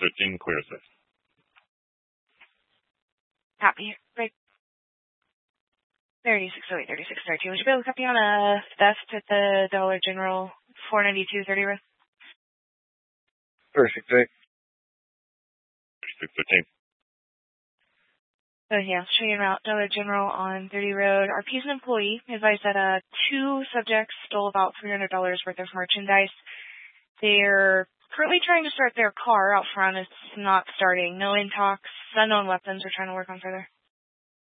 3613, clear assist. Copy. Break. 3608, 3613. Would you be able to copy on a theft at the Dollar General 49230 Road? 3608. 3613. So yeah, show you around Dollar General on 30 Road. Our Peason employee advised that two subjects stole about $300 worth of merchandise. They're currently trying to start their car out front. It's not starting. No in talks. Unknown weapons. We're trying to work on further.